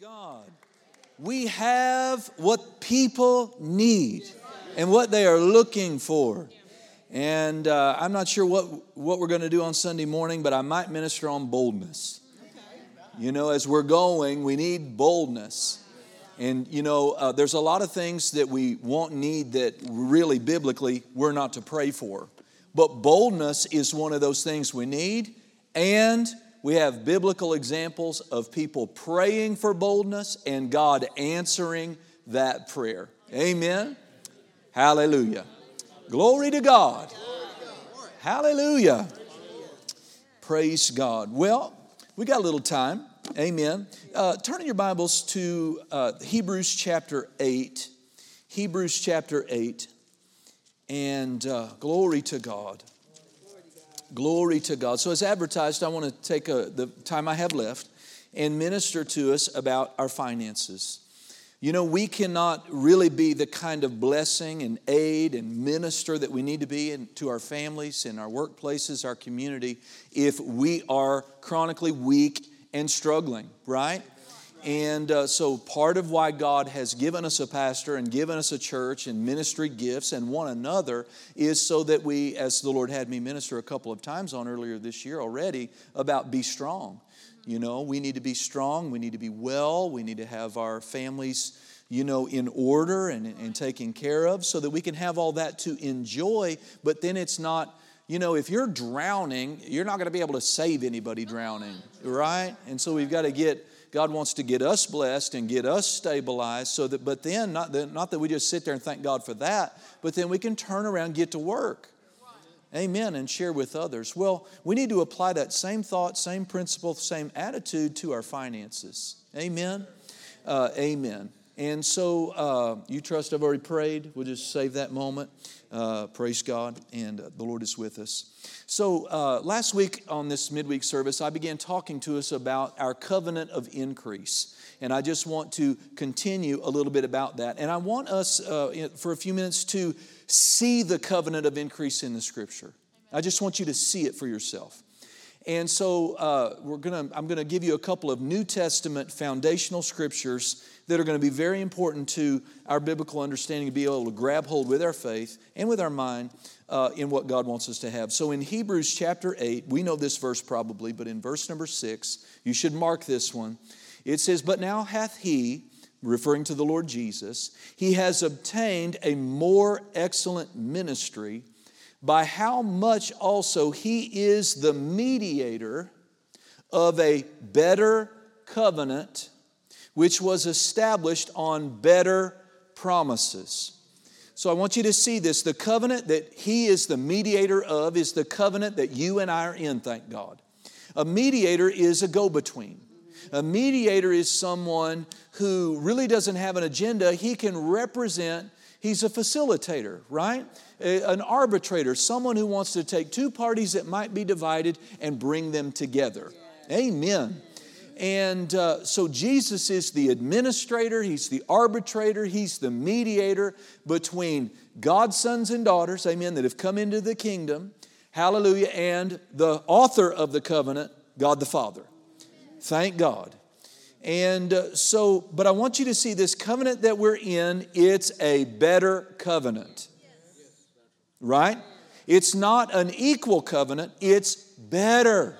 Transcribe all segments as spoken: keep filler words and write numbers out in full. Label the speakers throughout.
Speaker 1: God. We have what people need and what they are looking for. And uh, I'm not sure what, what we're going to do on Sunday morning, but I might minister on boldness. You know, as we're going, we need boldness. And, you know, uh, there's a lot of things that we won't need that really biblically we're not to pray for. But boldness is one of those things we need. And we have biblical examples of people praying for boldness and God answering that prayer. Amen. Hallelujah. Glory to God. Hallelujah. Praise God. Well, we got a little time. Amen. Uh, turn in your Bibles to uh, Hebrews chapter eight. Hebrews chapter eight. And uh, glory to God. Glory to God. So as advertised, I want to take a, the time I have left and minister to us about our finances. You know, we cannot really be the kind of blessing and aid and minister that we need to be in, to our families, in our workplaces, our community, if we are chronically weak and struggling, right? And uh, so part of why God has given us a pastor and given us a church and ministry gifts and one another is so that we, as the Lord had me minister a couple of times on earlier this year already, about be strong. You know, we need to be strong. We need to be well. We need to have our families, you know, in order and, and taken care of so that we can have all that to enjoy. But then it's not, you know, if you're drowning, you're not going to be able to save anybody drowning, right? And so we've got to get, God wants to get us blessed and get us stabilized so that, but then, not that, not that we just sit there and thank God for that, but then we can turn around and get to work. Amen, and share with others. Well, we need to apply that same thought, same principle, same attitude to our finances. Amen? Uh, amen. And so, uh, you trust I've already prayed. We'll just save that moment. Uh, praise God, and uh, the Lord is with us. So, uh, last week on this midweek service, I began talking to us about our covenant of increase. And I just want to continue a little bit about that. And I want us, uh, for a few minutes, to see the covenant of increase in the Scripture. I just want you to see it for yourself. And so uh, we're gonna, I'm going to give you a couple of New Testament foundational scriptures that are going to be very important to our biblical understanding to be able to grab hold with our faith and with our mind uh, in what God wants us to have. So in Hebrews chapter eight, we know this verse probably, but in verse number six, you should mark this one. It says, "But now hath he," referring to the Lord Jesus, "he has obtained a more excellent ministry, by how much also he is the mediator of a better covenant, which was established on better promises." So I want you to see this. The covenant that he is the mediator of is the covenant that you and I are in, thank God. A mediator is a go-between. A mediator is someone who really doesn't have an agenda. He can represent, he's a facilitator, right? An arbitrator, someone who wants to take two parties that might be divided and bring them together. Amen. And uh, so Jesus is the administrator, he's the arbitrator, he's the mediator between God's sons and daughters, amen, that have come into the kingdom, hallelujah, and the author of the covenant, God the Father. Thank God. And uh, so, but I want you to see this covenant that we're in, it's a better covenant. Right? It's not an equal covenant, it's better.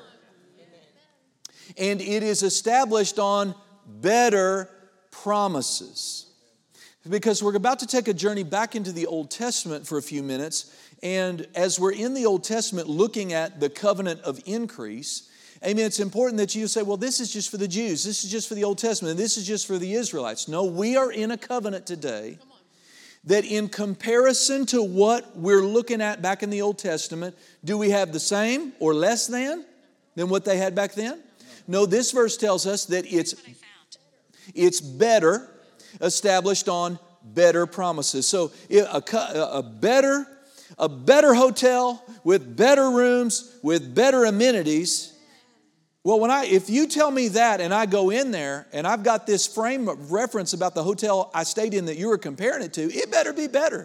Speaker 1: And it is established on better promises. Because we're about to take a journey back into the Old Testament for a few minutes. And as we're in the Old Testament looking at the covenant of increase, amen, it's important that you say, well, this is just for the Jews. This is just for the Old Testament. This is just for the Israelites. No, we are in a covenant today that in comparison to what we're looking at back in the Old Testament, do we have the same or less than than what they had back then? No, this verse tells us that it's, it's better, established on better promises. So a, a, better, a better hotel with better rooms, with better amenities. Well, when I, if you tell me that and I go in there and I've got this frame of reference about the hotel I stayed in that you were comparing it to, it better be better.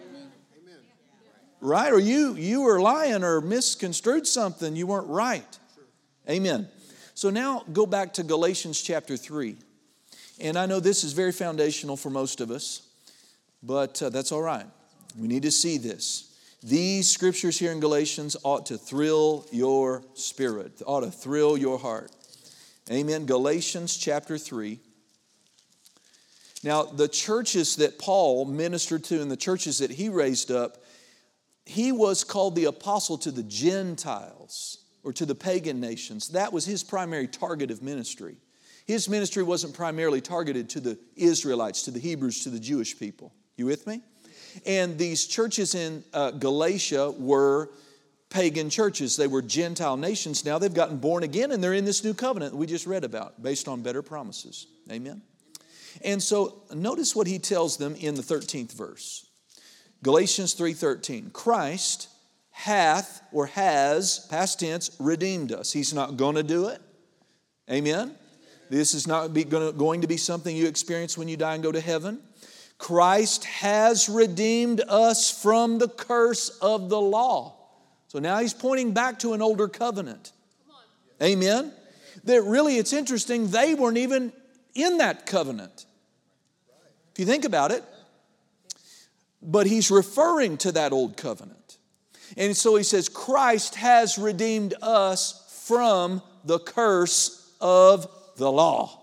Speaker 1: Right? Or you, you were lying or misconstrued something. You weren't right. Amen. So now go back to Galatians chapter three. And I know this is very foundational for most of us, but uh, that's all right. We need to see this. These scriptures here in Galatians ought to thrill your spirit, ought to thrill your heart. Amen. Galatians chapter three. Now, the churches that Paul ministered to and the churches that he raised up, he was called the apostle to the Gentiles or to the pagan nations. That was his primary target of ministry. His ministry wasn't primarily targeted to the Israelites, to the Hebrews, to the Jewish people. You with me? And these churches in uh, Galatia were pagan churches. They were Gentile nations. Now they've gotten born again and they're in this new covenant that we just read about based on better promises. Amen? And so notice what he tells them in the thirteenth verse. Galatians three thirteen. Christ hath or has, past tense, redeemed us. He's not going to do it. Amen? This is not be, going to be something you experience when you die and go to heaven. Christ has redeemed us from the curse of the law. So now he's pointing back to an older covenant. Amen? That really, it's interesting, they weren't even in that covenant. If you think about it. But he's referring to that old covenant. And so he says, Christ has redeemed us from the curse of the law.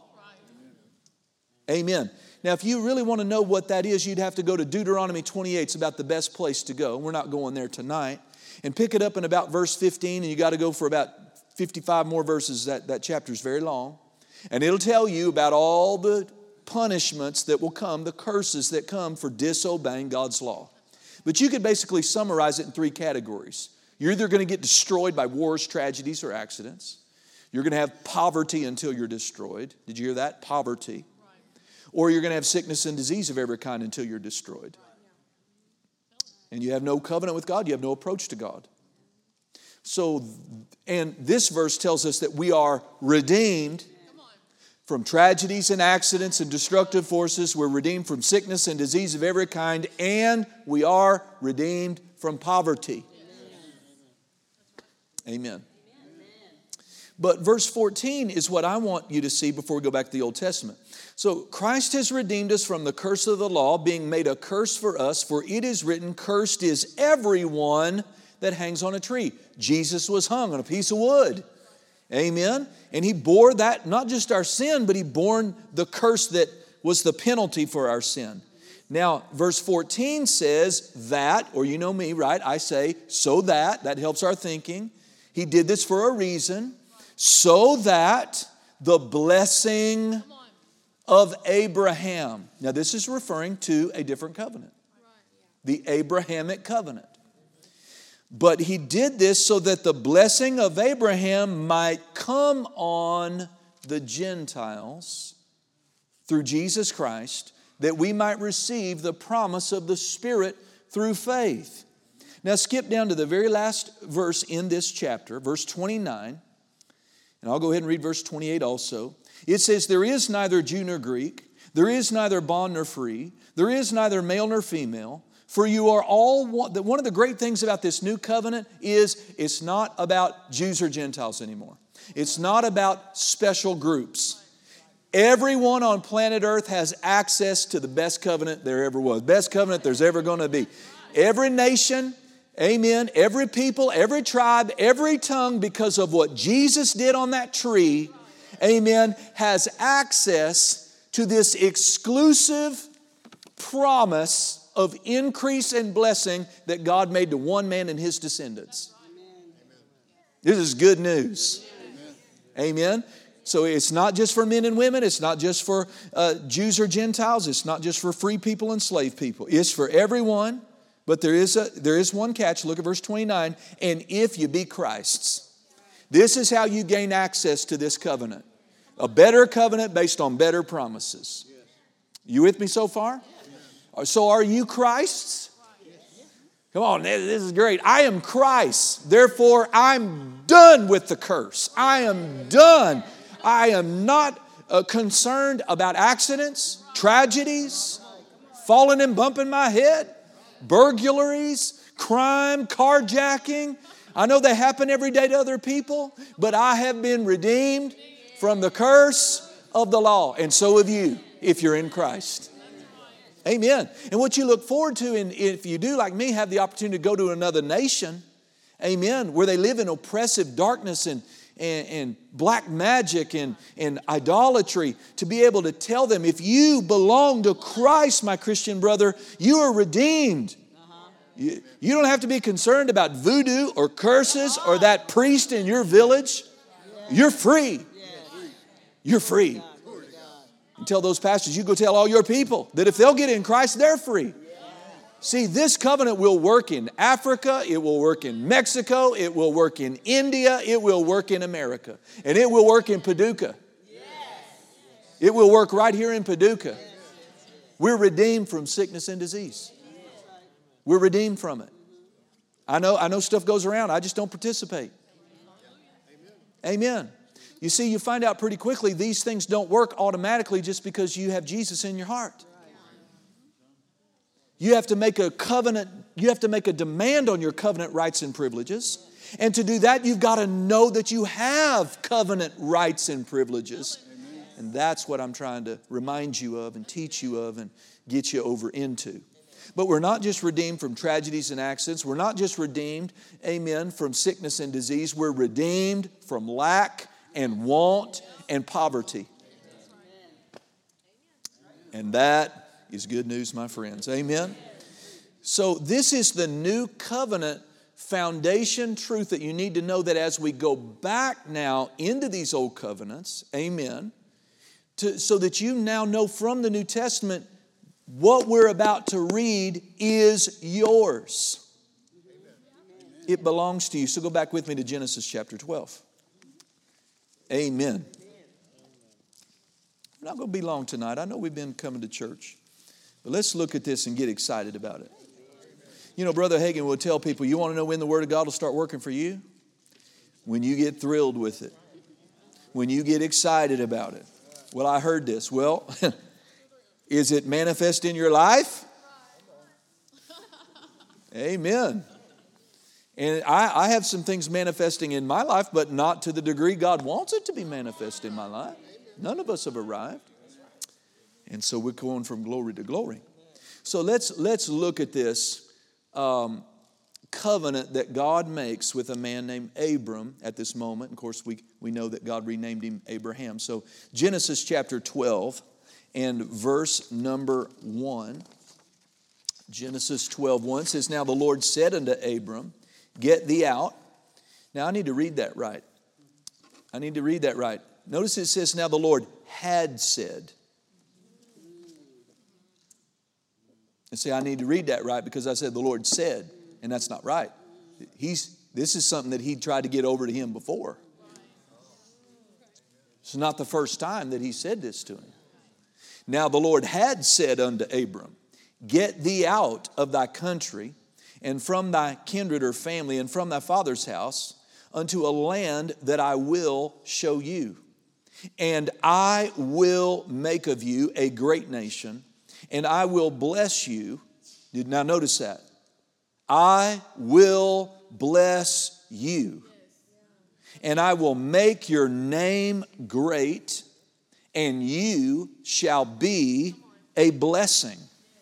Speaker 1: Amen. Now, if you really want to know what that is, you'd have to go to Deuteronomy twenty-eight. It's about the best place to go. We're not going there tonight. And pick it up in about verse fifteen, and you got to go for about fifty-five more verses. That, that chapter is very long. And it'll tell you about all the punishments that will come, the curses that come for disobeying God's law. But you could basically summarize it in three categories. You're either going to get destroyed by wars, tragedies, or accidents. You're going to have poverty until you're destroyed. Did you hear that? Poverty. Or you're going to have sickness and disease of every kind until you're destroyed. And you have no covenant with God. You have no approach to God. So, and this verse tells us that we are redeemed from tragedies and accidents and destructive forces. We're redeemed from sickness and disease of every kind. And we are redeemed from poverty. Amen. Amen. But verse fourteen is what I want you to see before we go back to the Old Testament. So Christ has redeemed us from the curse of the law, being made a curse for us, for it is written, cursed is everyone that hangs on a tree. Jesus was hung on a piece of wood. Amen. And he bore that, not just our sin, but he bore the curse that was the penalty for our sin. Now, verse fourteen says that, or you know me, right? I say, so that, that helps our thinking. He did this for a reason, so that the blessing of Abraham. Now, this is referring to a different covenant, the Abrahamic covenant. But he did this so that the blessing of Abraham might come on the Gentiles through Jesus Christ, that we might receive the promise of the Spirit through faith. Now skip down to the very last verse in this chapter, verse twenty-nine, and I'll go ahead and read verse twenty-eight also. It says, there is neither Jew nor Greek, there is neither bond nor free, there is neither male nor female, for you are all one. One of the great things about this new covenant is it's not about Jews or Gentiles anymore. It's not about special groups. Everyone on planet Earth has access to the best covenant there ever was. Best covenant there's ever going to be. Every nation, amen, every people, every tribe, every tongue, because of what Jesus did on that tree, amen, has access to this exclusive promise of increase and blessing that God made to one man and his descendants. This is good news. Amen. So it's not just for men and women. It's not just for uh, Jews or Gentiles. It's not just for free people and slave people. It's for everyone. But there is a there is one catch. Look at verse twenty-nine. And if you be Christ's. This is how you gain access to this covenant. A better covenant based on better promises. You with me so far? So are you Christ's? Come on, this is great. I am Christ. Therefore, I'm done with the curse. I am done. I am not uh, concerned about accidents, tragedies, falling and bumping my head, burglaries, crime, carjacking. I know they happen every day to other people, but I have been redeemed from the curse of the law. And so have you, if you're in Christ. Amen. And what you look forward to, in, if you do, like me, have the opportunity to go to another nation, amen, where they live in oppressive darkness and, and, and black magic and, and idolatry, to be able to tell them, if you belong to Christ, my Christian brother, you are redeemed. You, you don't have to be concerned about voodoo or curses or that priest in your village. You're free. You're free. And tell those pastors, you go tell all your people that if they'll get in Christ, they're free. See, this covenant will work in Africa, it will work in Mexico, it will work in India, it will work in America, and it will work in Paducah. It will work right here in Paducah. We're redeemed from sickness and disease. We're redeemed from it. I know, I know stuff goes around, I just don't participate. Amen. You see, you find out pretty quickly these things don't work automatically just because you have Jesus in your heart. You have to make a covenant, you have to make a demand on your covenant rights and privileges. And to do that, you've got to know that you have covenant rights and privileges. And that's what I'm trying to remind you of and teach you of and get you over into. But we're not just redeemed from tragedies and accidents. We're not just redeemed, amen, from sickness and disease. We're redeemed from lack and want and poverty. And that is good news, my friends. Amen. So this is the new covenant foundation truth that you need to know, that as we go back now into these old covenants, amen, to, so that you now know from the New Testament what we're about to read is yours. It belongs to you. So go back with me to Genesis chapter twelve. Amen. We're not going to be long tonight. I know we've been coming to church. But let's look at this and get excited about it. You know, Brother Hagin will tell people, you want to know when the Word of God will start working for you? When you get thrilled with it. When you get excited about it. Well, I heard this. Well, is it manifest in your life? Amen. And I, I have some things manifesting in my life, but not to the degree God wants it to be manifest in my life. None of us have arrived. And so we're going from glory to glory. So let's, let's look at this um, covenant that God makes with a man named Abram at this moment. Of course, we, we know that God renamed him Abraham. So Genesis chapter twelve and verse number one. Genesis twelve one says, now the Lord said unto Abram, get thee out. Now I need to read that right. I need to read that right. Notice it says, now the Lord had said. And see, I need to read that right because I said the Lord said, and that's not right. He's, this is something that he tried to get over to him before. It's not the first time that he said this to him. Now the Lord had said unto Abram, get thee out of thy country and from thy kindred or family and from thy father's house unto a land that I will show you. And I will make of you a great nation, and I will bless you. Now notice that. I will bless you. And I will make your name great, and you shall be a blessing.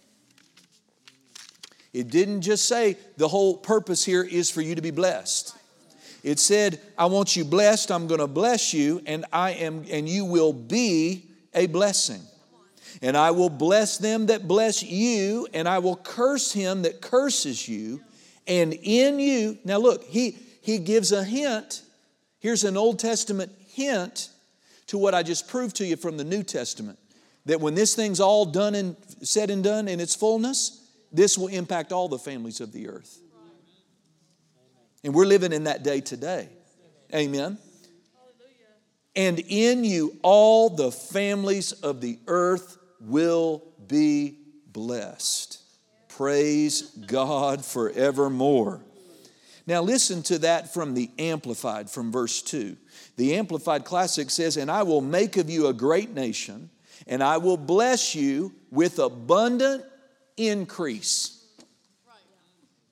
Speaker 1: It didn't just say the whole purpose here is for you to be blessed. It said, I want you blessed, I'm going to bless you, and I am, and you will be a blessing. And I will bless them that bless you, and I will curse him that curses you. And in you, now look, he, he gives a hint. Here's an Old Testament hint to what I just proved to you from the New Testament. That when this thing's all done and said and done in its fullness, this will impact all the families of the earth. And we're living in that day today. Amen. And in you all the families of the earth will be blessed. Praise God forevermore. Now listen to that from the Amplified, from verse two. The Amplified Classic says, and I will make of you a great nation, and I will bless you with abundant increase.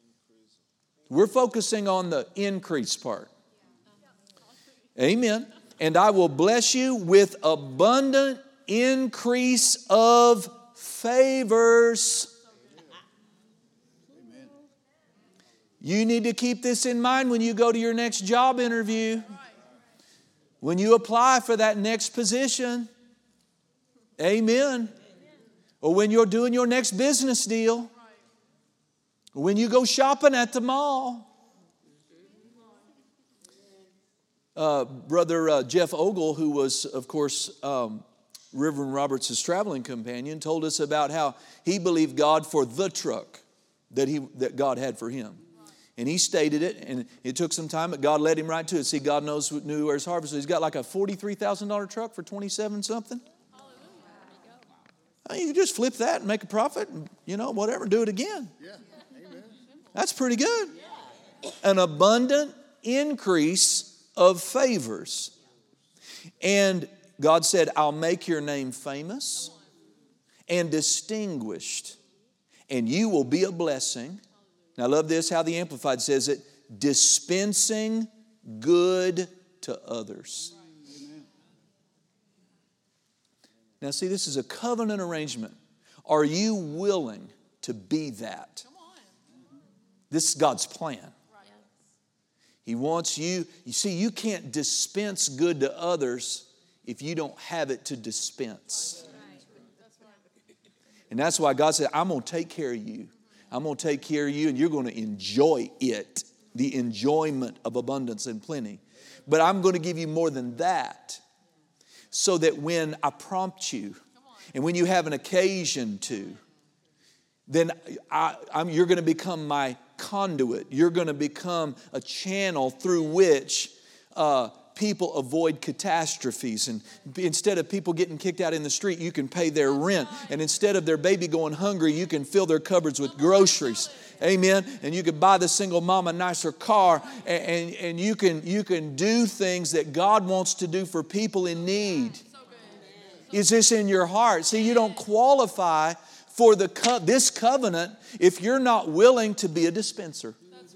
Speaker 1: We're focusing on the increase part. Amen. And I will bless you with abundant increase of favors. You need to keep this in mind when you go to your next job interview. When you apply for that next position. Amen. Or when you're doing your next business deal. Or when you go shopping at the mall. Uh, Brother uh, Jeff Ogle, who was, of course, um, Reverend Roberts' traveling companion, told us about how he believed God for the truck that he that God had for him. And he stated it, and it took some time, but God led him right to it. See, God knows knew where his harvest was. He's got like a forty-three thousand dollars truck for twenty-seven something. I mean, you just flip that and make a profit, and, you know, whatever, do it again. Yeah. Amen. That's pretty good. Yeah. An abundant increase of favors. And God said, I'll make your name famous and distinguished, and you will be a blessing. Now, I love this, how the Amplified says it, dispensing good to others. Amen. Now, see, this is a covenant arrangement. Are you willing to be that? This is God's plan. He wants you, you see, you can't dispense good to others if you don't have it to dispense. And that's why God said, I'm going to take care of you. I'm going to take care of you, and you're going to enjoy it, the enjoyment of abundance and plenty. But I'm going to give you more than that, so that when I prompt you, and when you have an occasion to, then I, I'm, you're going to become my conduit. You're going to become a channel through which uh, people avoid catastrophes. And instead of people getting kicked out in the street, you can pay their rent. And instead of their baby going hungry, you can fill their cupboards with groceries. Amen. And you can buy the single mom a nicer car. And, and, and you can, you can do things that God wants to do for people in need. Is this in your heart? See, you don't qualify for the co- this covenant if you're not willing to be a dispenser.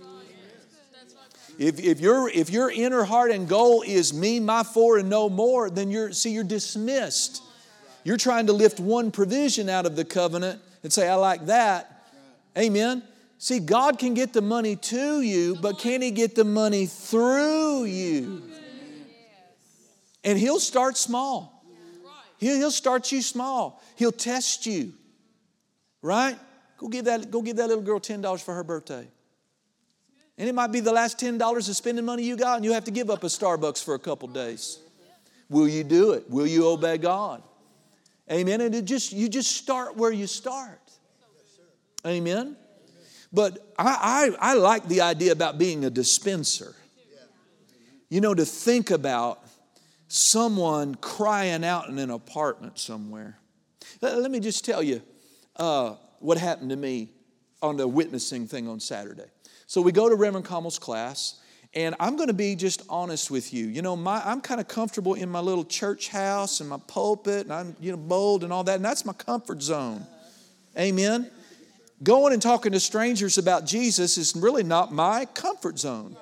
Speaker 1: If, if, your, if your inner heart and goal is me, my, for, and no more, then you're, see, you're dismissed. You're trying to lift one provision out of the covenant and say, I like that. Amen. See, God can get the money to you, but can He get the money through you? And He'll start small. He'll, he'll start you small. He'll test you. Right? Go give that, go give that little girl ten dollars for her birthday. And it might be the last ten dollars of spending money you got, and you have to give up a Starbucks for a couple days. Will you do it? Will you obey God? Amen. And it just you just start where you start. Amen. But I, I, I like the idea about being a dispenser. You know, to think about someone crying out in an apartment somewhere. Let me just tell you uh, what happened to me on the witnessing thing on Saturday. So we go to Reverend Commel's class, and I'm going to be just honest with you. You know, my, I'm kind of comfortable in my little church house and my pulpit, and I'm, you know, bold and all that, and that's my comfort zone. Amen? Going and talking to strangers about Jesus is really not my comfort zone.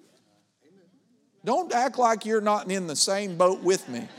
Speaker 1: Don't act like you're not in the same boat with me.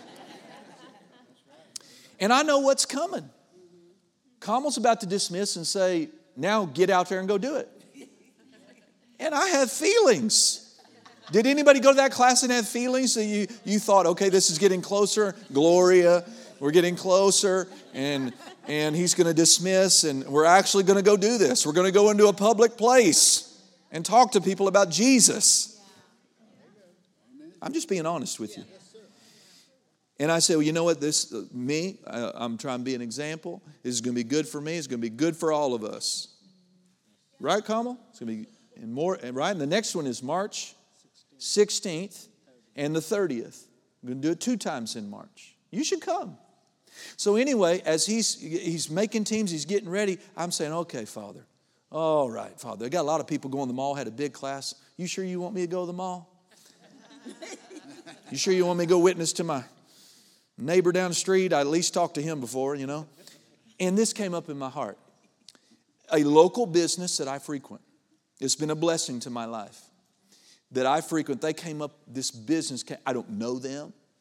Speaker 1: And I know what's coming. Commel's about to dismiss and say, now get out there and go do it. And I have feelings. Did anybody go to that class and have feelings that you, you thought, okay, this is getting closer. Gloria, we're getting closer. And, and he's going to dismiss. And we're actually going to go do this. We're going to go into a public place and talk to people about Jesus. I'm just being honest with you. And I said, well, you know what? This, uh, me, I, I'm trying to be an example. This is going to be good for me. It's going to be good for all of us. Right, Commel? It's going to be and more, right? And the next one is March sixteenth and the thirtieth. I'm going to do it two times in March. You should come. So anyway, as he's he's making teams, he's getting ready, I'm saying, okay, Father. All right, Father. I got a lot of people going to the mall, had a big class. You sure you want me to go to the mall? You sure you want me to go witness to my neighbor down the street? I at least talked to him before, you know. And this came up in my heart. A local business that I frequent. It's been a blessing to my life that I frequent. They came up, this business, came, I don't know them.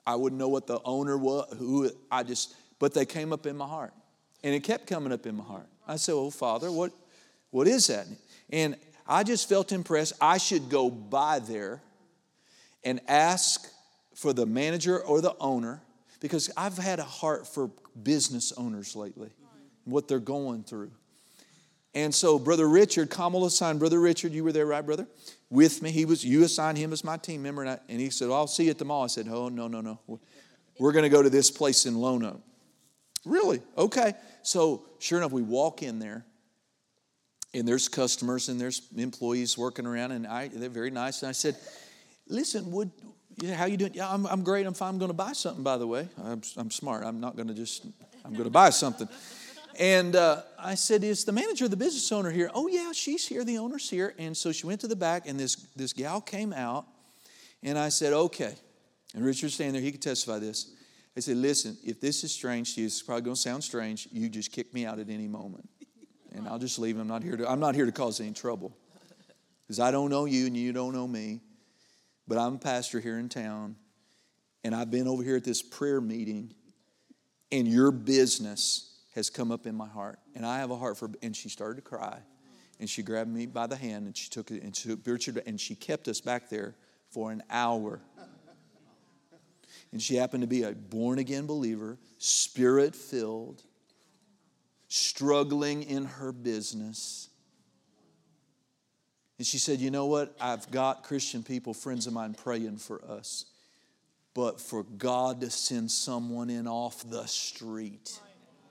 Speaker 1: I wouldn't know what the owner was, who I just, but they came up in my heart. And it kept coming up in my heart. I said, oh, Father, what, what is that? And I just felt impressed. I should go by there and ask for the manager or the owner, because I've had a heart for business owners lately, what they're going through. And so Brother Richard, Kamal assigned Brother Richard, you were there, right, brother? With me. He was, you assigned him as my team member. And, I, and he said, oh, I'll see you at the mall. I said, oh, no, no, no. We're going to go to this place in Lono. Really? Okay. So sure enough, we walk in there. And there's customers and there's employees working around. And I, they're very nice. And I said, listen, would, yeah, how you doing? Yeah, I'm, I'm great. I'm fine. I'm going to buy something, by the way. I'm, I'm smart. I'm not going to just, I'm going to buy something. And uh, I said, is the manager, the business owner here? Oh, yeah, she's here. The owner's here. And so she went to the back, and this, this gal came out. And I said, okay. And Richard's standing there. He could testify this. I said, listen, if this is strange to you, it's probably going to sound strange. You just kick me out at any moment. And I'll just leave. I'm not here to, I'm not here to cause any trouble. Because I don't know you, and you don't know me. But I'm a pastor here in town. And I've been over here at this prayer meeting. And your business has come up in my heart. And I have a heart for, and she started to cry. And she grabbed me by the hand and she took it and she took Richard, and she kept us back there for an hour. And she happened to be a born-again believer, spirit-filled, struggling in her business. And she said, you know what? I've got Christian people, friends of mine, praying for us. But for God to send someone in off the street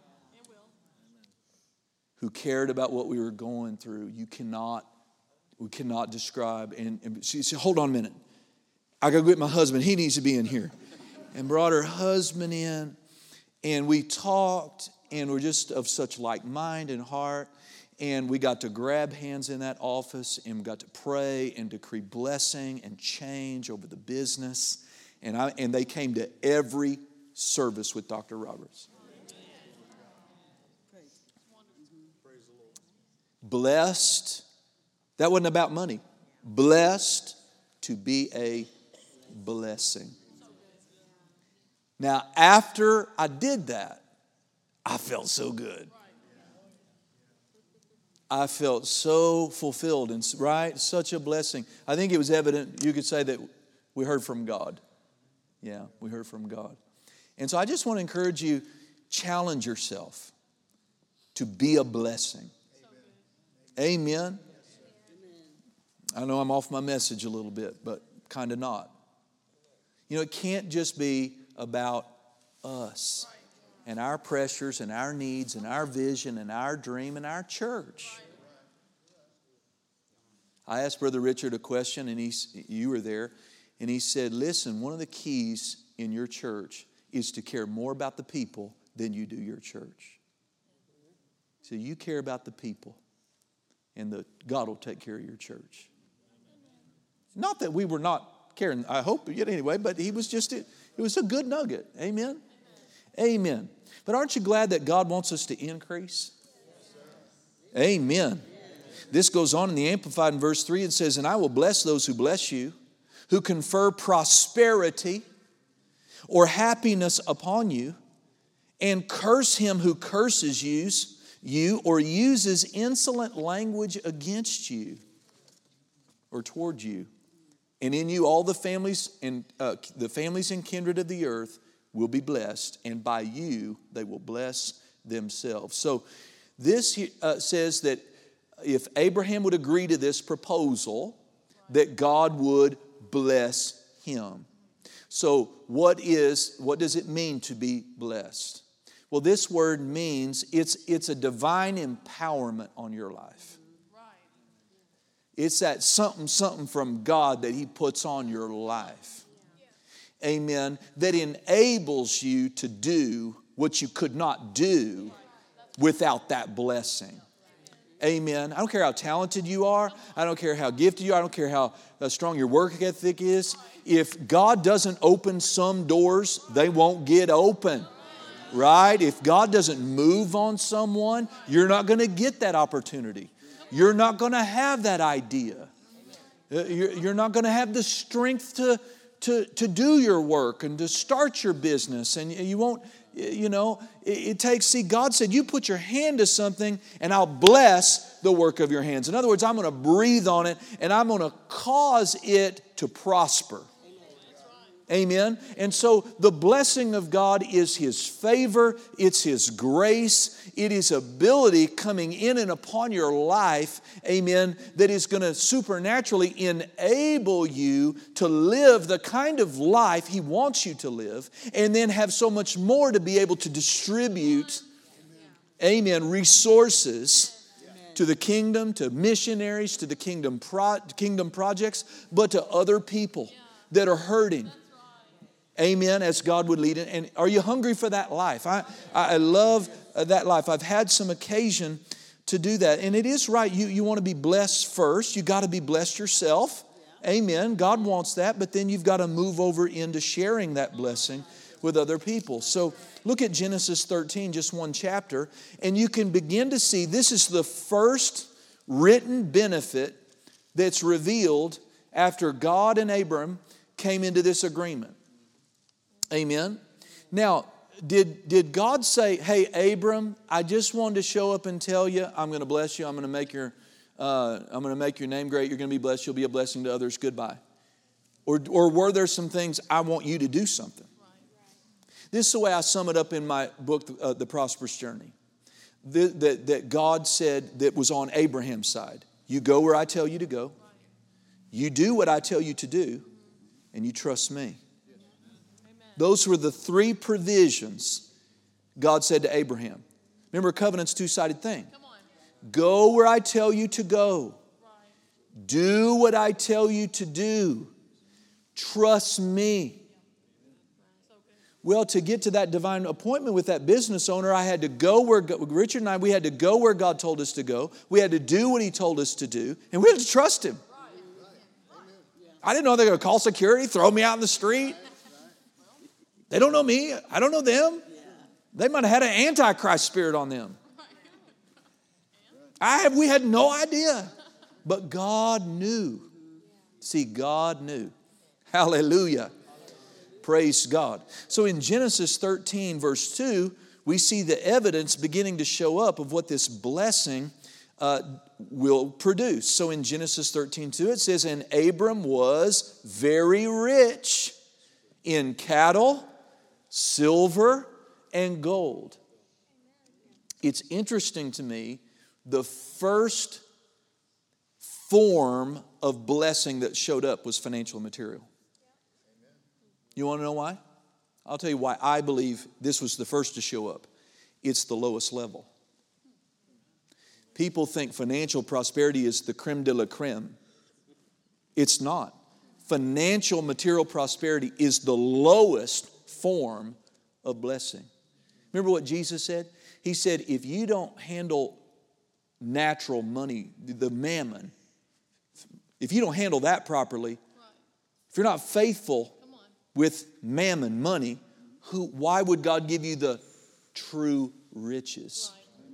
Speaker 1: who cared about what we were going through, you cannot, we cannot describe. And, and she said, hold on a minute. I got to go get my husband. He needs to be in here. And brought her husband in. And we talked, and we're just of such like mind and heart. And we got to grab hands in that office, and we got to pray and decree blessing and change over the business. And, I, and they came to every service with Doctor Roberts. Blessed, that wasn't about money. Blessed to be a blessing. Now, after I did that, I felt so good. I felt so fulfilled and, right, such a blessing. I think it was evident, you could say that we heard from God. Yeah, we heard from God. And so I just want to encourage you, challenge yourself to be a blessing. Amen. I know I'm off my message a little bit, but kind of not. You know, it can't just be about us and our pressures and our needs and our vision and our dream and our church. I asked Brother Richard a question, and he, you were there, and he said, listen, one of the keys in your church is to care more about the people than you do your church. So you care about the people, and the, God will take care of your church. Not that we were not caring, I hope, yet anyway, but he was just, it, it was a good nugget. Amen? Amen. But aren't you glad that God wants us to increase? Amen. This goes on in the Amplified in verse three. It says, and I will bless those who bless you, who confer prosperity or happiness upon you, and curse him who curses you, you or uses insolent language against you or toward you. And in you all the families and uh, the families and kindred of the earth will be blessed, and by you they will bless themselves. So this uh, says that if Abraham would agree to this proposal, that God would bless him. So what is what does it mean to be blessed? Well, this word means it's it's a divine empowerment on your life. It's that something, something from God that he puts on your life. Amen. That enables you to do what you could not do without that blessing. Amen. I don't care how talented you are. I don't care how gifted you are. I don't care how strong your work ethic is. If God doesn't open some doors, they won't get open. Right? If God doesn't move on someone, you're not going to get that opportunity. You're not going to have that idea. You're not going to have the strength to, to, to do your work and to start your business. And you won't, you know, it, it takes, see, God said, you put your hand to something and I'll bless the work of your hands. In other words, I'm going to breathe on it and I'm going to cause it to prosper. Amen. And so the blessing of God is His favor, it's His grace, it is ability coming in and upon your life, amen, that is going to supernaturally enable you to live the kind of life He wants you to live, and then have so much more to be able to distribute, amen, resources to the kingdom, to missionaries, to the kingdom, pro- kingdom projects, but to other people that are hurting. Amen, as God would lead it. And are you hungry for that life? I, I love that life. I've had some occasion to do that. And it is right. You, you want to be blessed first. You got to be blessed yourself. Yeah. Amen. God wants that. But then you've got to move over into sharing that blessing with other people. So look at Genesis thirteen, just one chapter. And you can begin to see this is the first written benefit that's revealed after God and Abram came into this agreement. Amen. Now, did, did God say, hey, Abram, I just wanted to show up and tell you, I'm going to bless you. I'm going to make your, uh, I'm going to make your name great. You're going to be blessed. You'll be a blessing to others. Goodbye. Or, or were there some things I want you to do something? This is the way I sum it up in my book, uh, The Prosperous Journey. The, that, that God said that was on Abraham's side. You go where I tell you to go. You do what I tell you to do. And you trust me. Those were the three provisions God said to Abraham. Remember, a covenant's a two-sided thing. Go where I tell you to go. Do what I tell you to do. Trust me. Well, to get to that divine appointment with that business owner, I had to go where, Richard and I, we had to go where God told us to go. We had to do what He told us to do. And we had to trust Him. I didn't know they were going to call security, throw me out in the street. They don't know me. I don't know them. They might have had an antichrist spirit on them. I have, we had no idea. But God knew. See, God knew. Hallelujah. Praise God. So in Genesis thirteen, verse two, we see the evidence beginning to show up of what this blessing uh, will produce. So in Genesis thirteen two, it says, and Abram was very rich in cattle, silver, and gold. It's interesting to me, the first form of blessing that showed up was financial and material. You want to know why? I'll tell you why I believe this was the first to show up. It's the lowest level. People think financial prosperity is the creme de la creme. It's not. Financial material prosperity is the lowest form of blessing. Remember what Jesus said? He said, if you don't handle natural money, the mammon, if you don't handle that properly, if you're not faithful with mammon, money, who, why would God give you the true riches?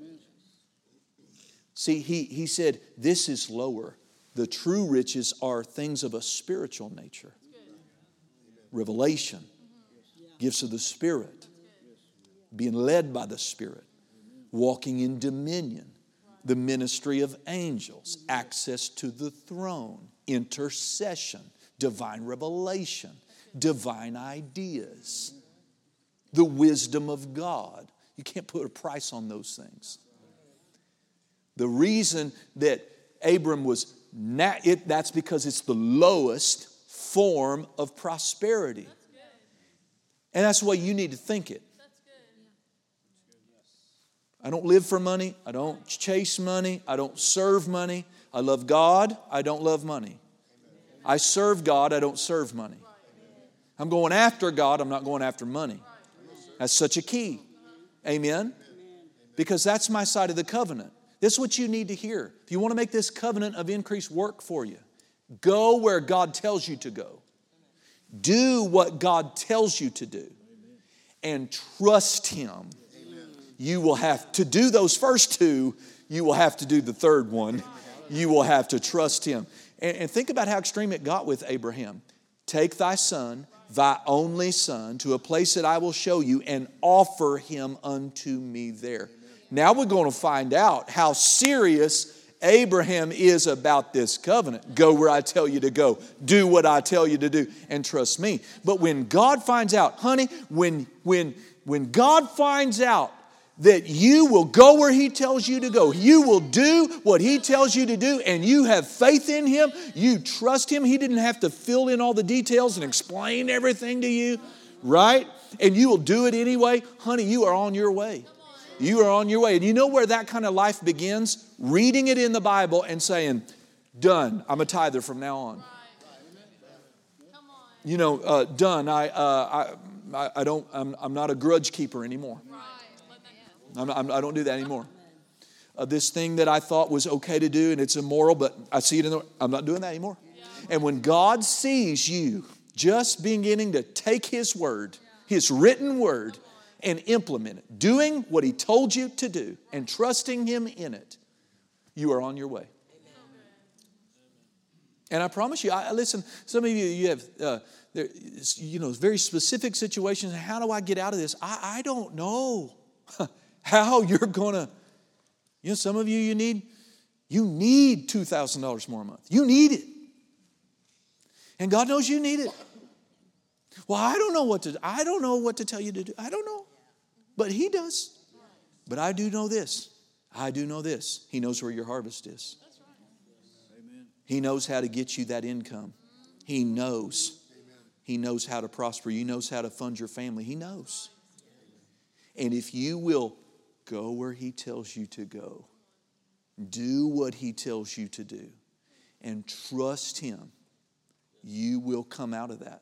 Speaker 1: See, he, he said, this is lower. The true riches are things of a spiritual nature. Revelation, gifts of the Spirit, being led by the Spirit, walking in dominion, the ministry of angels, access to the throne, intercession, divine revelation, divine ideas, the wisdom of God. You can't put a price on those things. The reason that Abram was, not, it, that's because it's the lowest form of prosperity. And that's the way you need to think it. I don't live for money. I don't chase money. I don't serve money. I love God. I don't love money. I serve God. I don't serve money. I'm going after God. I'm not going after money. That's such a key. Amen? Because that's my side of the covenant. This is what you need to hear. If you want to make this covenant of increase work for you, go where God tells you to go. Do what God tells you to do. And trust Him. You will have to do those first two. You will have to do the third one. You will have to trust Him. And, and think about how extreme it got with Abraham. Take thy son, thy only son, to a place that I will show you, and offer him unto me there. Now we're going to find out how serious Abraham is about this covenant. Go where I tell you to go. Do what I tell you to do. And trust me. But when God finds out, honey, when, when, when God finds out that you will go where He tells you to go, you will do what He tells you to do, and you have faith in Him, you trust Him. He didn't have to fill in all the details and explain everything to you, right? And you will do it anyway. Honey, you are on your way. You are on your way. And you know where that kind of life begins? Reading it in the Bible and saying, done. I'm a tither from now on. You know, uh, done. I, uh, I, I don't. I'm, I'm not a grudge keeper anymore. I'm, I'm, I don't do that anymore. Uh, this thing that I thought was okay to do and it's immoral, but I see it in the. I'm not doing that anymore. And when God sees you just beginning to take His word, His written word, and implement it, doing what He told you to do and trusting Him in it, you are on your way. And I promise you, I, listen, some of you, you have, uh, there, you know, very specific situations. How do I get out of this? I, I don't know how you're going to, you know, some of you, you need, you need two thousand dollars more a month. You need it. And God knows you need it. Well, I don't know what to, I don't know what to tell you to do. I don't know. But He does. But I do know this. I do know this. He knows where your harvest is. He knows how to get you that income. He knows. He knows how to prosper. He knows how to fund your family. He knows. And if you will go where He tells you to go, do what He tells you to do, and trust Him, you will come out of that.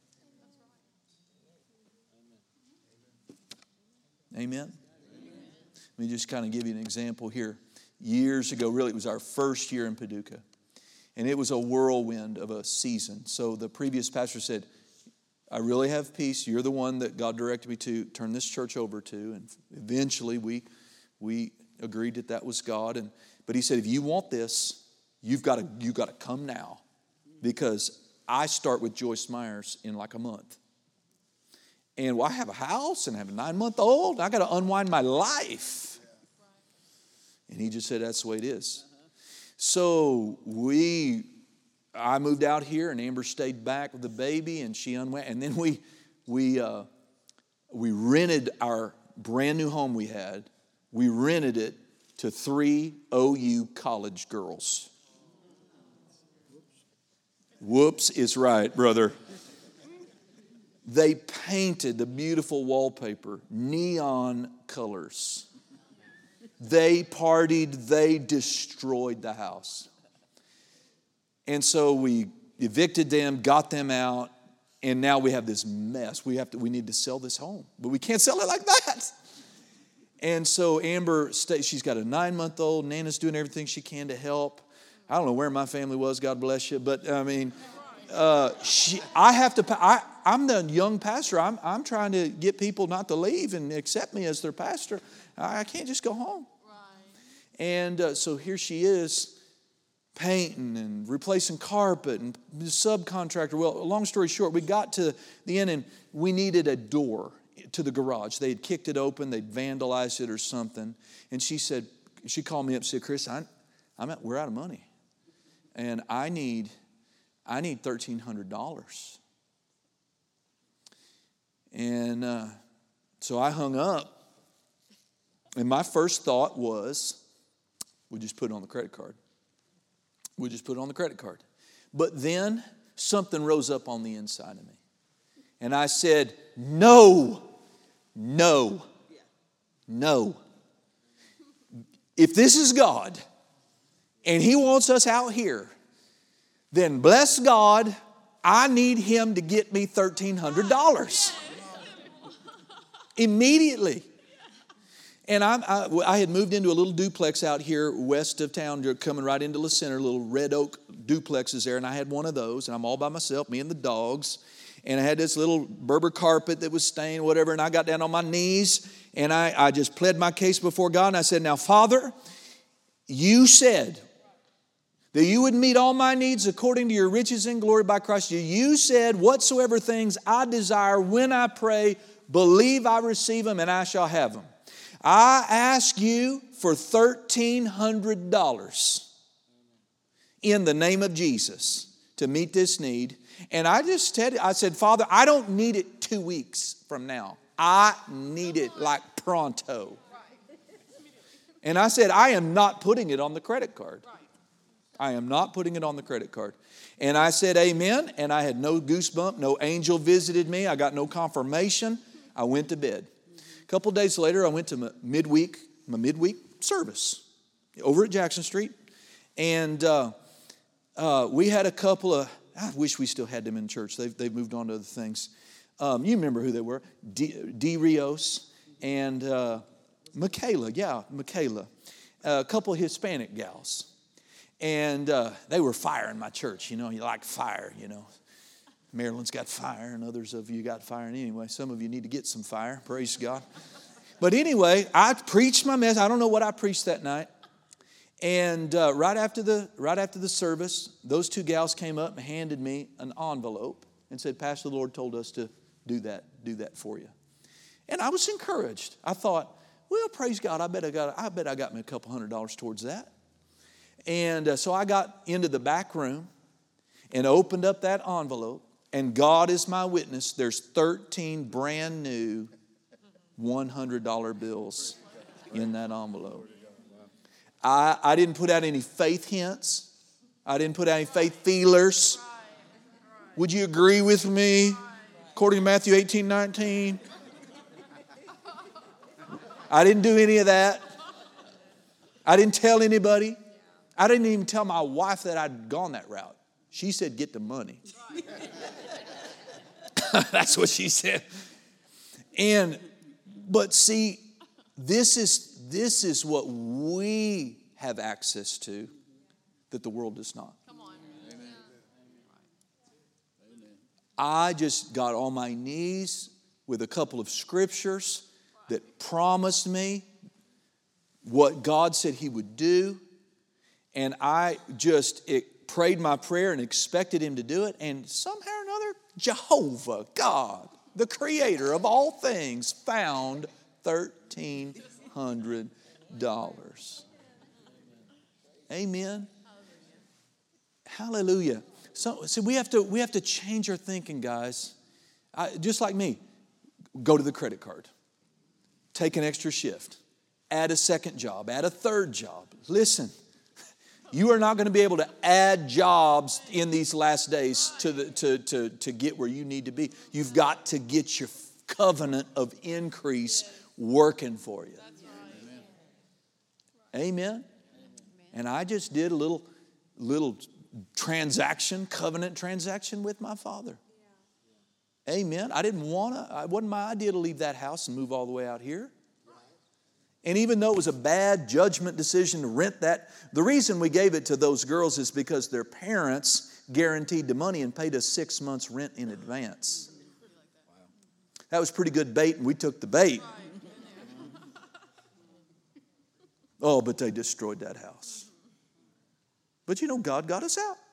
Speaker 1: Amen? Let me just kind of give you an example here. Years ago, really, it was our first year in Paducah. And it was a whirlwind of a season. So the previous pastor said, I really have peace. You're the one that God directed me to turn this church over to. And eventually we we agreed that that was God. And but he said, if you want this, you've got to you've got to come now, because I start with Joyce Myers in like a month. And well, I have a house and I have a nine-month-old. I got to unwind my life. And he just said, that's the way it is. So we, I moved out here, and Amber stayed back with the baby, and she unwound. And then we, we, uh, we rented our brand new home we had. We rented it to three O U college girls. Whoops is right, brother. They painted the beautiful wallpaper, neon colors. They partied, they destroyed the house. And so we evicted them, got them out, and now we have this mess. We have to, we need to sell this home, but we can't sell it like that. And so Amber, she's got a nine-month-old. Nana's doing everything she can to help. I don't know where my family was, God bless you, but I mean, uh, she, I have to, I, I'm the young pastor. I'm, I'm trying to get people not to leave and accept me as their pastor. I can't just go home. Right. And uh, so here she is, painting and replacing carpet and subcontractor. Well, long story short, we got to the end and we needed a door to the garage. They had kicked it open. They'd vandalized it or something. And she said, she called me up and said, Chris, I, I'm at, we're out of money. And I need, I need thirteen hundred dollars. And uh, so I hung up. And my first thought was, we'll just put it on the credit card. We'll just put it on the credit card. But then something rose up on the inside of me. And I said, no, no, no. If this is God and He wants us out here, then bless God, I need Him to get me thirteen hundred dollars. Immediately. And I, I, I had moved into a little duplex out here west of town, coming right into the center, little red oak duplexes there. And I had one of those, and I'm all by myself, me and the dogs. And I had this little Berber carpet that was stained, whatever. And I got down on my knees, and I, I just pled my case before God. And I said, now, Father, you said that you would meet all my needs according to your riches and glory by Christ Jesus. You said, whatsoever things I desire when I pray, believe I receive them and I shall have them. I ask you for thirteen hundred dollars in the name of Jesus to meet this need. And I just said, I said, Father, I don't need it two weeks from now. I need it like pronto. And I said, I am not putting it on the credit card. I am not putting it on the credit card. And I said, amen. And I had no goosebump. No angel visited me. I got no confirmation. I went to bed. A couple days later, I went to my midweek, my midweek service over at Jackson Street. And uh, uh, we had a couple of, I wish we still had them in church. They've, they've moved on to other things. Um, you remember who they were. D, D. Rios and uh, Michaela. Yeah, Michaela. Uh, a couple of Hispanic gals. And uh, they were fire in my church. You know, you like fire, you know. Maryland's got fire, and others of you got fire. And anyway, some of you need to get some fire. Praise God. But anyway, I preached my message. I don't know what I preached that night. And uh, right after the right after the service, those two gals came up and handed me an envelope and said, Pastor, the Lord told us to do that, do that for you. And I was encouraged. I thought, well, praise God, I bet I got I bet I got me a couple hundred dollars towards that. And uh, so I got into the back room and opened up that envelope. And God is my witness. There's thirteen brand new one hundred dollar bills in that envelope. I, I didn't put out any faith hints. I didn't put out any faith feelers. Would you agree with me? According to Matthew eighteen nineteen. I didn't do any of that. I didn't tell anybody. I didn't even tell my wife that I'd gone that route. She said, get the money. That's what she said. And, but see, this is, this is what we have access to that the world does not. Come on. Amen. I just got on my knees with a couple of scriptures that promised me what God said He would do. And I just it, prayed my prayer and expected Him to do it. And somehow or another, Jehovah, God, the creator of all things, found thirteen hundred dollars. Amen. Hallelujah. So, so we have to we have to change our thinking, guys. I, just like me, go to the credit card. Take an extra shift. Add a second job. Add a third job. Listen. You are not going to be able to add jobs in these last days to, the, to, to, to get where you need to be. You've got to get your covenant of increase working for you. Amen. Amen. And I just did a little, little transaction, covenant transaction with my father. Amen. I didn't want to, it wasn't my idea to leave that house and move all the way out here. And even though it was a bad judgment decision to rent that, the reason we gave it to those girls is because their parents guaranteed the money and paid us six months rent in advance. That was pretty good bait, and we took the bait. Oh, but they destroyed that house. But you know, God got us out.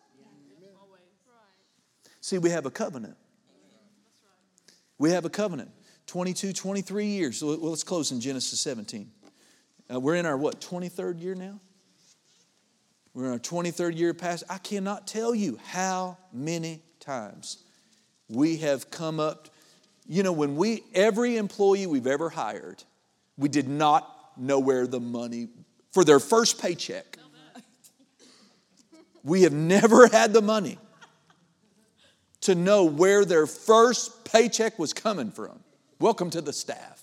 Speaker 1: See, we have a covenant. We have a covenant. twenty-two, twenty-three years. Well, let's close in Genesis seventeen. Uh, we're in our, what, twenty-third year now? We're in our twenty-third year past. I cannot tell you how many times we have come up. You know, when we, every employee we've ever hired, we did not know where the money, for their first paycheck. We have never had the money to know where their first paycheck was coming from. Welcome to the staff.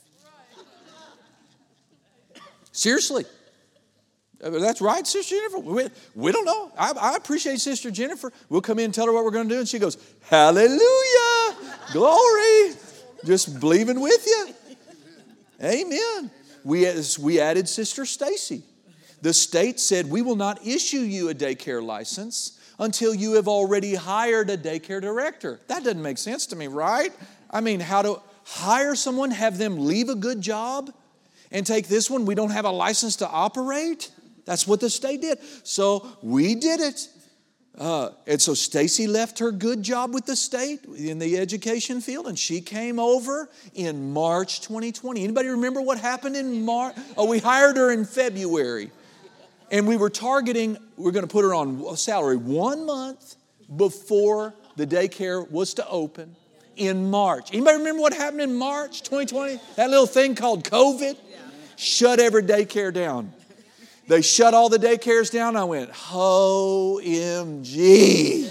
Speaker 1: Seriously. That's right, Sister Jennifer. We, we don't know. I, I appreciate Sister Jennifer. We'll come in and tell her what we're going to do, and she goes, hallelujah, glory. Just believing with you. Amen. We, we added Sister Stacy. The state said, we will not issue you a daycare license until you have already hired a daycare director. That doesn't make sense to me, right? I mean, how to hire someone, have them leave a good job, and take this one we don't have a license to operate? That's what the state did. So we did it. Uh, and so Stacy left her good job with the state in the education field, and she came over in March twenty twenty. Anybody remember what happened in March? Oh, we hired her in February. And we were targeting, we we're going to put her on salary one month before the daycare was to open in March. Anybody remember what happened in March twenty twenty? That little thing called COVID shut every daycare down. They shut all the daycares down. I went, O M G.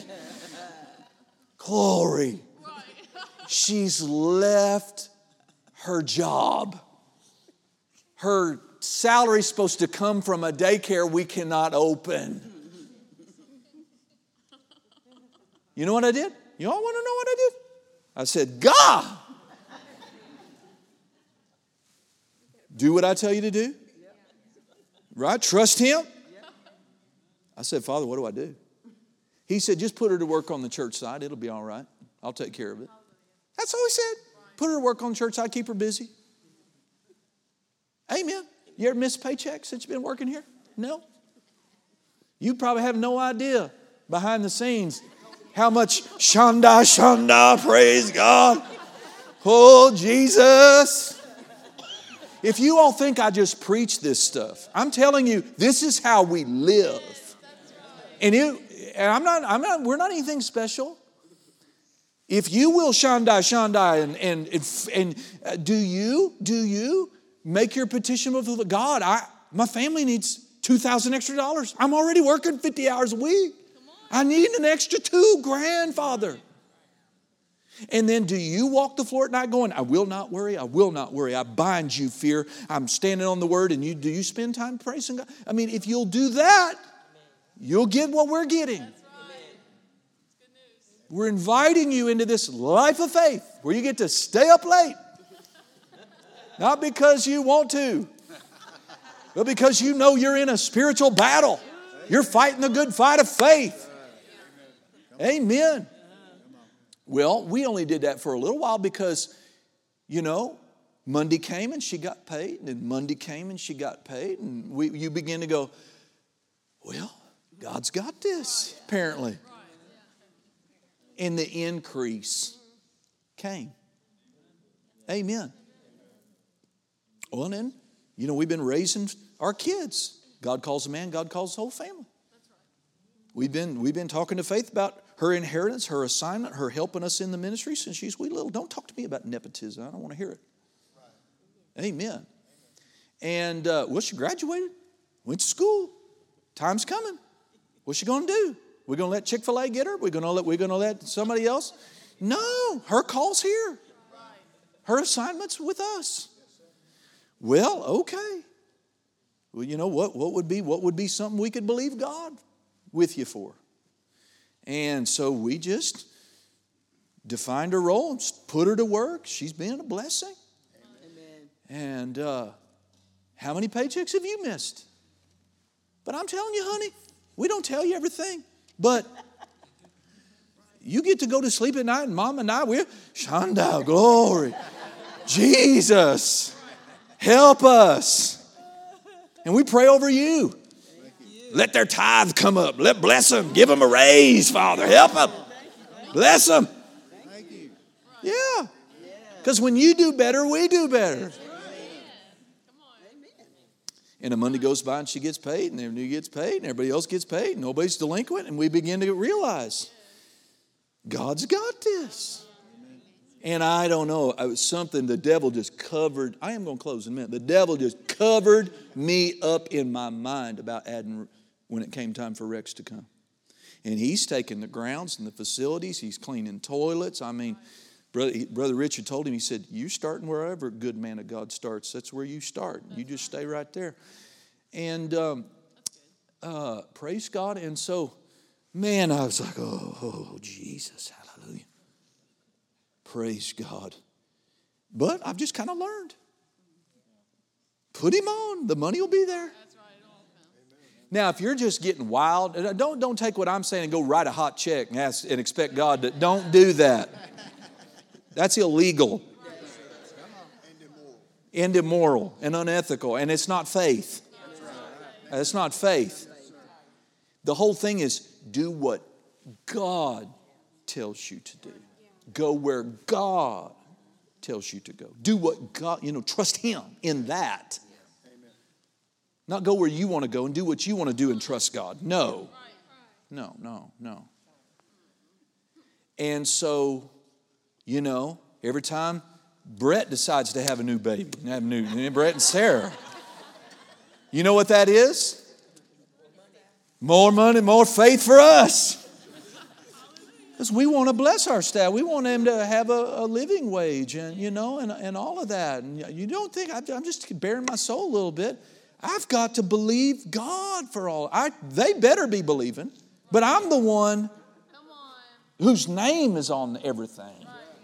Speaker 1: Glory. She's left her job. Her salary's supposed to come from a daycare we cannot open. You know what I did? You all want to know what I did? I said, God, do what I tell you to do. Right? Trust Him. I said, Father, what do I do? He said, just put her to work on the church side. It'll be all right. I'll take care of it. That's all He said. Put her to work on the church side. Keep her busy. Amen. You ever missed paychecks since you've been working here? No. You probably have no idea behind the scenes how much shanda, shanda, praise God. Oh, Jesus. If you all think I just preach this stuff, I'm telling you, this is how we live. And, it, and I'm not, I'm not, we're not anything special. If you will shandai, shandai, and, and, and, and uh, do you, do you make your petition with God? I, my family needs two thousand extra dollars. I'm already working fifty hours a week. I need an extra two grand, Father. And then do you walk the floor at night going, I will not worry, I will not worry. I bind you, fear. I'm standing on the word. And you do you spend time praising God? I mean, if you'll do that, you'll get what we're getting. We're inviting you into this life of faith where you get to stay up late. Not because you want to, but because you know you're in a spiritual battle. You're fighting the good fight of faith. Amen. Well, we only did that for a little while because, you know, Monday came and she got paid. And then Monday came and she got paid. And we, you begin to go, well, God's got this, apparently. And the increase came. Amen. Well, and then, you know, we've been raising our kids. God calls a man, God calls the whole family. We've been, we've been talking to Faith about her inheritance, her assignment, her helping us in the ministry since she's wee little. Don't talk to me about nepotism. I don't want to hear it. Amen. And, uh, well, she graduated, went to school. Time's coming. What's she going to do? We're going to let Chick-fil-A get her? We're going to let, we're going to let somebody else? No, her call's here. Her assignment's with us. Well, okay. Well, you know what? What would be what would be something we could believe God with you for? And so we just defined her role and put her to work. She's been a blessing. Amen. And uh, how many paychecks have you missed? But I'm telling you, honey, we don't tell you everything. But you get to go to sleep at night, and Mom and I, we're Shanda, glory, Jesus, help us. And we pray over you. Let their tithe come up. Let bless them. Give them a raise, Father. Help them. Bless them. Yeah. Because when you do better, we do better. And a Monday goes by and she gets paid, and everybody gets paid, and everybody else gets paid, and nobody's delinquent, and we begin to realize God's got this. And I don't know, it was something the devil just covered. I am going to close in a minute. The devil just covered me up in my mind about adding when it came time for Rex to come. And he's taking the grounds and the facilities. He's cleaning toilets. I mean, Brother, Brother Richard told him, he said, you're starting wherever a good man of God starts. That's where you start. You just stay right there. And um, uh, praise God. And so, man, I was like, oh, oh, Jesus, hallelujah. Praise God. But I've just kind of learned. Put him on. The money will be there. Now, if you're just getting wild, don't, don't take what I'm saying and go write a hot check and, ask, and expect God to. Don't do that. That's illegal. And immoral and unethical. And it's not faith. That's not faith. The whole thing is do what God tells you to do. Go where God tells you to go. Do what God, you know, trust Him in that. Not go where you want to go and do what you want to do and trust God. No. No, no, no. And so, you know, every time Brett decides to have a new baby, have a new, Brett and Sarah, you know what that is? More money, more faith for us. Because we want to bless our staff. We want them to have a, a living wage and, you know, and, and all of that. And you don't think, I'm just bearing my soul a little bit. I've got to believe God for all. I, they better be believing. But I'm the one whose name is on everything.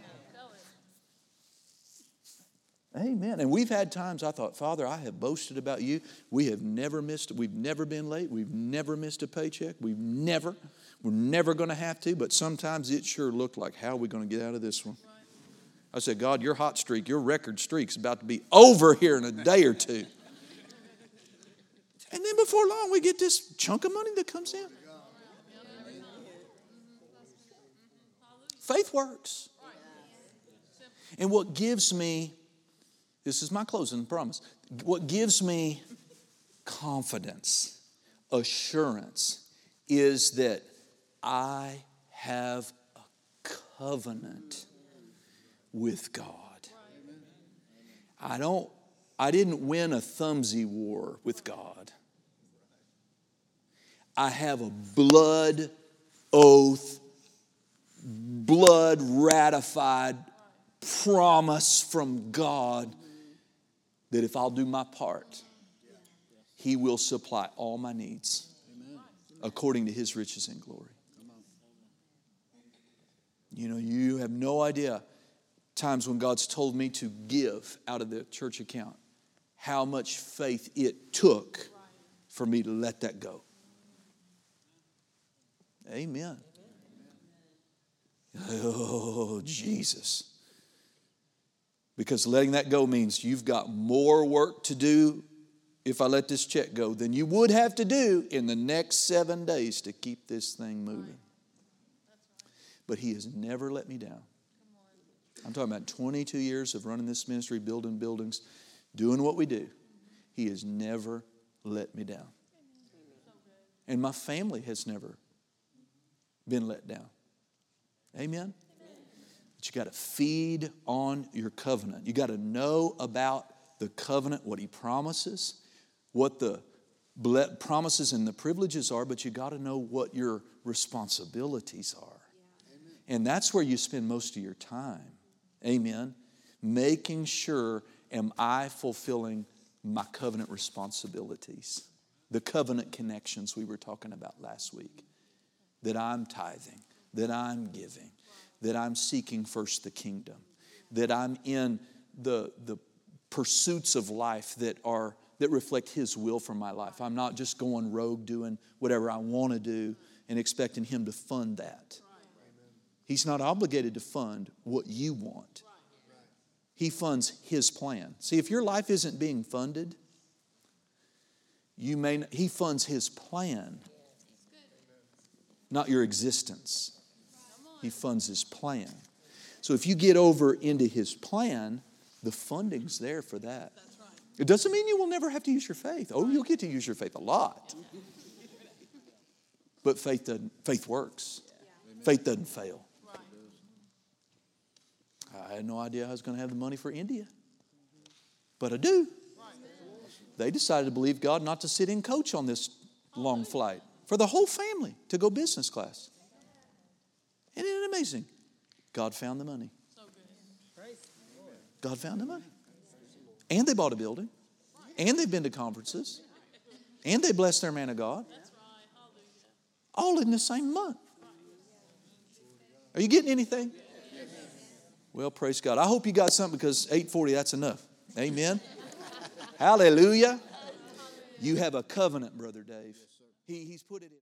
Speaker 1: Amen. And we've had times I thought, Father, I have boasted about you. We have never missed, we've never been late. We've never missed a paycheck. We've never, we're never going to have to. But sometimes it sure looked like, how are we going to get out of this one? I said, God, your hot streak, your record streak's about to be over here in a day or two. And then before long, we get this chunk of money that comes in. Faith works. And what gives me, this is my closing promise, what gives me confidence, assurance, is that I have a covenant with God. I don't, I didn't win a thumbsy war with God. I have a blood oath, blood ratified promise from God that if I'll do my part, He will supply all my needs according to His riches and glory. You know, you have no idea times when God's told me to give out of the church account, how much faith it took for me to let that go. Amen. Oh, Jesus. Because letting that go means you've got more work to do if I let this check go than you would have to do in the next seven days to keep this thing moving. But He has never let me down. I'm talking about twenty-two years of running this ministry, building buildings, doing what we do. He has never let me down. And my family has never been let down. Amen? But you got to feed on your covenant. You got to know about the covenant, what He promises, what the promises and the privileges are, but you got to know what your responsibilities are. Yeah. And that's where you spend most of your time. Amen? Making sure, am I fulfilling my covenant responsibilities? The covenant connections we were talking about last week. That I'm tithing, that I'm giving, that I'm seeking first the kingdom, that I'm in the, the pursuits of life that are that reflect His will for my life. I'm not just going rogue doing whatever I want to do and expecting Him to fund that. He's not obligated to fund what you want. He funds His plan. See, if your life isn't being funded, you may not, He funds His plan. Not your existence. He funds His plan. So if you get over into His plan, the funding's there for that. It doesn't mean you will never have to use your faith. Oh, you'll get to use your faith a lot. But faith doesn't, faith works. Faith doesn't fail. I had no idea I was going to have the money for India. But I do. They decided to believe God not to sit in coach on this long flight. For the whole family to go business class. Isn't it amazing? God found the money. God found the money. And they bought a building. And they've been to conferences. And they blessed their man of God. All in the same month. Are you getting anything? Well, praise God. I hope you got something because eight forty, that's enough. Amen. Hallelujah. You have a covenant, Brother Dave. He, he's put it in.